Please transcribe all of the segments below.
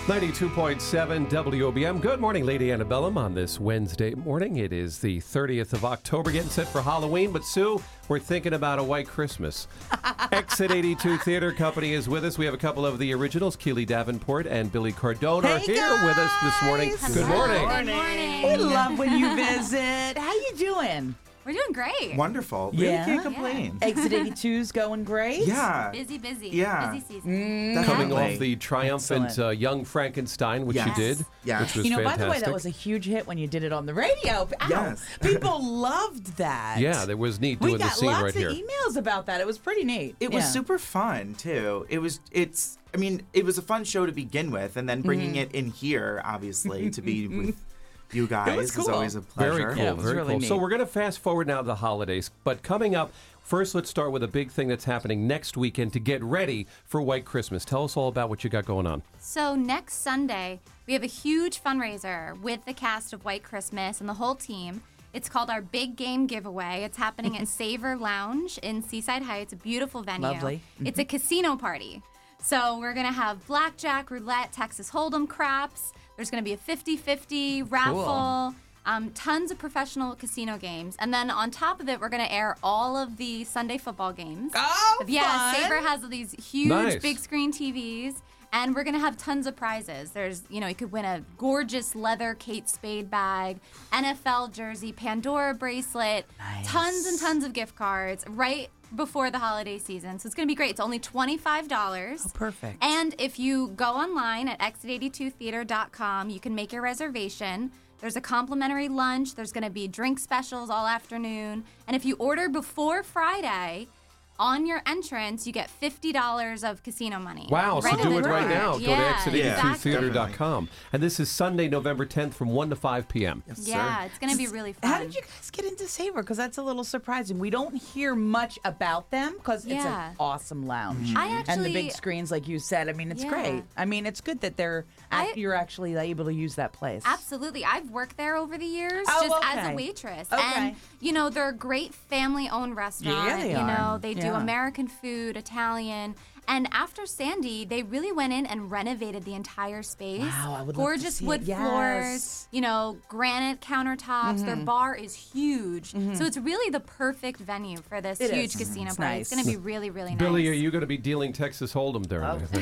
92.7 WOBM. Good morning, Lady Antebellum, on this Wednesday morning. It is the 30th of October, getting set for Halloween. But, Sue, we're thinking about a white Christmas. Exit 82 Theater Company is with us. We have a couple of the originals, Keely Davenport and Billy Cardone, are here with us this morning. Good morning. Good morning. We love when you visit. How you doing? We're doing great. Wonderful. Really can't complain. Exit 82's going great. Yeah. Busy. Yeah. Busy season. Coming Definitely. off the triumphant Young Frankenstein, which you did, Yes. which was You know, fantastic. by the way, that was a huge hit when you did it on the radio. Ow. Yes. People loved that. Yeah, that was neat We doing the got scene lots right here. of emails about that. It was pretty neat. It was super fun, too. It was a fun show to begin with, and then bringing it in here, obviously, to be with you guys was is cool. always a pleasure. Very cool, Yeah, it was very really cool. neat. So we're going to fast forward now to the holidays, but coming up, first let's start with a big thing that's happening next weekend to get ready for White Christmas. Tell us all about what you got going on. So next Sunday, we have a huge fundraiser with the cast of White Christmas and the whole team. It's called our Big Game Giveaway. It's happening at Savor Lounge in Seaside Heights, a beautiful venue. Lovely. It's a casino party. So we're going to have blackjack, roulette, Texas Hold'em, craps. There's going to be a 50-50 raffle. Tons of professional casino games. And then on top of it, we're going to air all of the Sunday football games. Oh, Yeah, fun. Savor has these huge Nice. big screen TVs. And we're going to have tons of prizes. There's, you could win a gorgeous leather Kate Spade bag, NFL jersey, Pandora bracelet, tons and tons of gift cards right before the holiday season. So it's going to be great. It's only $25. Oh, perfect. And if you go online at exit82theater.com, you can make your reservation. There's a complimentary lunch. There's going to be drink specials all afternoon. And if you order before Friday, on your entrance, you get $50 of casino money. Wow, so Right do in it the right door. now. Go to Yeah, exit82theater.com. And this is Sunday, November 10th from 1 to 5 p.m. Yes, Yeah, sir. it's going to be really fun. How did you guys get into Savor? Because that's a little surprising. We don't hear much about them because it's Yeah. an awesome lounge. I and the actually- big screens, like you said, I mean, it's Yeah. great. I mean, it's good that you're actually able to use that place. Absolutely. I've worked there over the years Oh, just as okay. a waitress. Okay. And, they're a great family-owned restaurant. Yeah, they are. They do Yeah. American food, Italian. And after Sandy, they really went in and renovated the entire space. Wow, I would love to Gorgeous see it. wood Yes. floors, granite countertops. Their bar is huge. So it's really the perfect venue for this It huge is. casino It's party. nice. It's going to be really, really nice. Billy, are you going to be dealing Texas Hold'em during this?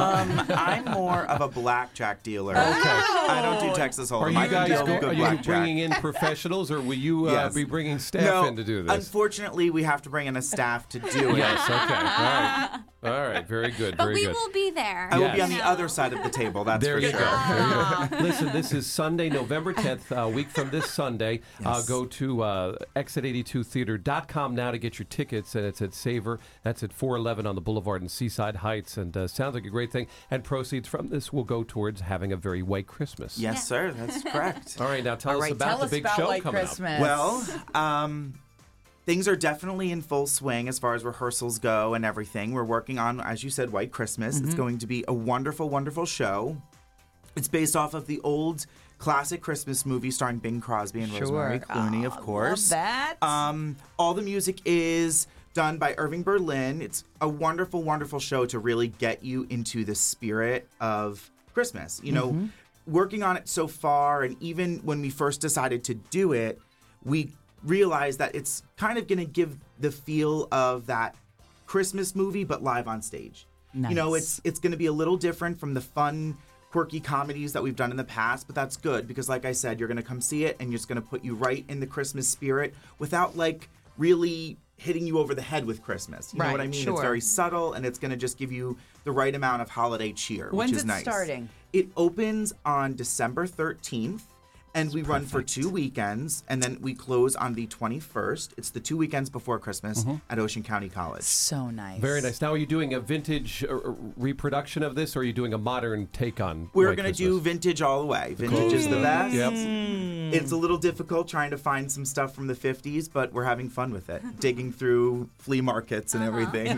I'm more of a blackjack dealer. I don't do Texas Hold'em. Are you I can guys deal good are you blackjack. bringing in professionals, or will you Yes. be bringing staff No, in to do this? unfortunately, we have to bring in a staff to do it. Yes, okay. All right, very good, But very we good. will be there. I will be Yes. on the other side of the table, that's There for you sure. go. There you go. Listen, this is Sunday, November 10th, a week from this Sunday. Yes. Go to exit82theater.com now to get your tickets, and it's at Savor. That's at 411 on the Boulevard in Seaside Heights, and sounds like a great thing. And proceeds from this will go towards having a very white Christmas. Yes, sir, that's correct. All right, now tell All us right, about tell the us big about show White coming Christmas. Well, things are definitely in full swing as far as rehearsals go and everything. We're working on, as you said, White Christmas. It's going to be a wonderful, wonderful show. It's based off of the old classic Christmas movie starring Bing Crosby and Rosemary Clooney, of course. Love that. All the music is done by Irving Berlin. It's a wonderful, wonderful show to really get you into the spirit of Christmas. Working on it so far, and even when we first decided to do it, we realized that it's kind of going to give the feel of that Christmas movie, but live on stage. Nice. It's going to be a little different from the fun, quirky comedies that we've done in the past, but that's good because, like I said, you're going to come see it and it's going to put you right in the Christmas spirit without really hitting you over the head with Christmas. You know what I Right, mean? sure. It's very subtle and it's going to just give you the right amount of holiday cheer, When's which is it nice. starting? It opens on December 13th. And we run for 2 weekends, and then we close on the 21st. It's the 2 weekends before Christmas at Ocean County College. So nice. Very nice. Now, are you doing a vintage reproduction of this, or are you doing a modern take on We're White going to Christmas? do vintage all the way. Vintage is the best. Yep. It's a little difficult trying to find some stuff from the 50s, but we're having fun with it. Digging through flea markets and everything.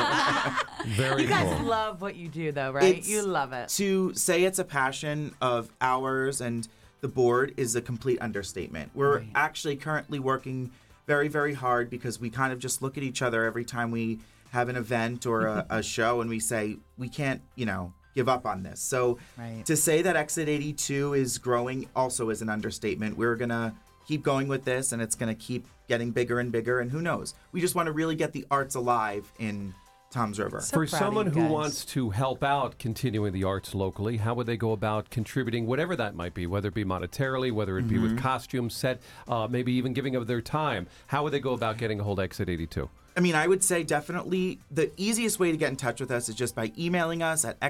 Very You guys cool. love what you do, though, right? It's- You love it. To say it's a passion of ours and the board is a complete understatement. We're actually currently working very, very hard because we kind of just look at each other every time we have an event or a show and we say, we can't, give up on this. So Right. to say that Exit 82 is growing also is an understatement. We're going to keep going with this, and it's going to keep getting bigger and bigger, and who knows? We just want to really get the arts alive in Toms River. So For proud of someone you who guys. wants to help out continuing the arts locally, how would they go about contributing, whatever that might be, whether it be monetarily, whether it be with costumes, set, maybe even giving of their time? How would they go about getting a hold of Exit 82? I mean, I would say definitely the easiest way to get in touch with us is just by emailing us at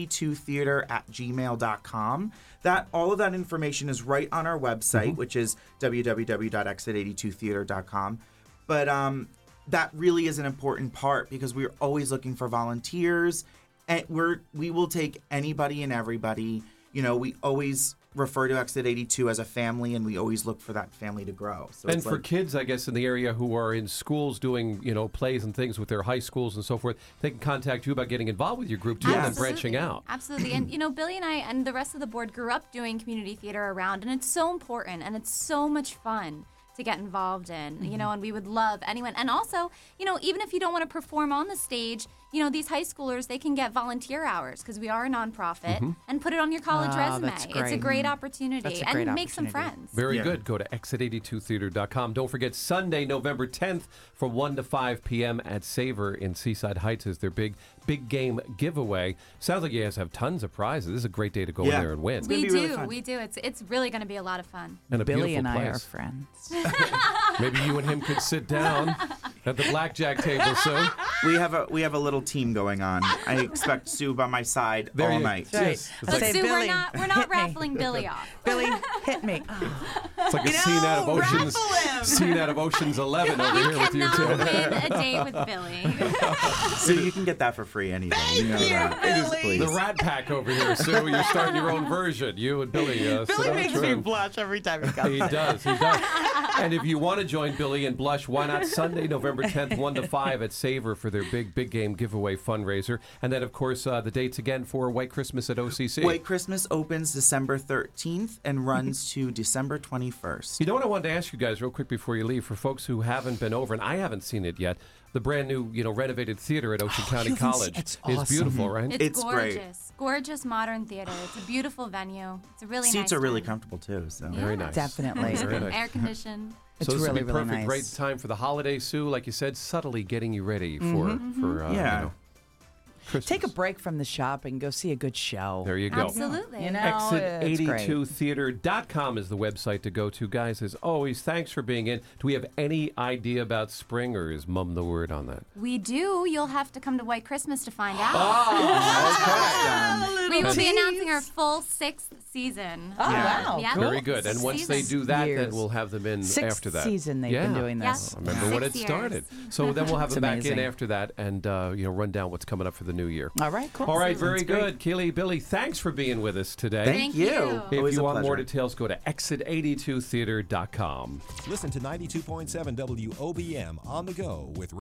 exit82theater@gmail.com. All of that information is right on our website, which is www.exit82theater.com. But that really is an important part because we're always looking for volunteers, and we will take anybody and everybody. You know, we always refer to Exit 82 as a family, and we always look for that family to grow. So And it's for like, kids, I guess, in the area who are in schools doing, plays and things with their high schools and so forth, they can contact you about getting involved with your group too and then branching out. Absolutely. And, Billy and I and the rest of the board grew up doing community theater around, and it's so important and it's so much fun to get involved in, and we would love anyone. And also, even if you don't want to perform on the stage, these high schoolers, they can get volunteer hours because we are a nonprofit and put it on your college resume. that's It's a great. great opportunity That's a and great make some opportunity. friends. Very Yeah. good. Go to exit82theater.com. Don't forget Sunday, November 10th from 1 to 5 p.m. at Savor in Seaside Heights is their big game giveaway. Sounds like you guys have tons of prizes. This is a great day to go in Yeah. there and win. gonna We be really do. fun. We do. It's really going to be a lot of fun. And a Billy beautiful and I are place. friends. Maybe you and him could sit down at the blackjack table soon. we have a little team going on. I expect Sue by my side There all you- night. Right. Yes. It's I'll like, say, Sue, Billy, we're not hit me. raffling Billy off. Billy, hit me. it's like a scene out of Ocean's scene out of Ocean's 11 over You here with you cannot two. win a date with Billy. Sue, you can get that for free anything. You know that. Billy. Please. The Rat Pack over here, Sue. You're starting your own version. You and Billy. Sit Billy on a makes me trim. blush every time he comes. He does. He does. And if you want to join Billy and Blush, why not Sunday, November 10th, 1 to 5 at Savor for their big game giveaway fundraiser. And then, of course, the dates again for White Christmas at OCC. White Christmas opens December 13th and runs to December 21st. You know what I wanted to ask you guys real quick before you leave, for folks who haven't been over, and I haven't seen it yet, the brand new, renovated theater at Ocean County you haven't seen- College it's is awesome. beautiful, right? It's great. gorgeous. Gorgeous modern theater. It's a beautiful venue. It's a really nice Seats are really time. comfortable too. So Very nice. Definitely. Very nice. Air conditioned. It's So this really, would be really perfect. nice. Great time for the holidays, Sue. Like you said, subtly getting you ready for Yeah. Christmas. Take a break from the shopping. Go see a good show. There you go. Absolutely. You know, it's great. Exit82theater.com is the website to go to. Guys, as always, thanks for being in. Do we have any idea about spring, or is mum the word on that? We do. You'll have to come to White Christmas to find out. okay. We will be tease. announcing our full 6th season. Oh, Yeah. wow. Yeah. Cool. Very good. And once they do that, then Years. we'll have them in Sixth after that. season they've been doing this. Yeah. I remember when it 6 years. started. So then we'll have It's them back in amazing. after that and run down what's coming up for the new year. All right, cool. All right, very Sounds great. good. Keely, Billy, thanks for being with us today. Thank you. you. If Always you a want more pleasure. details, go to exit82theater.com. Listen to 92.7 WOBM on the go with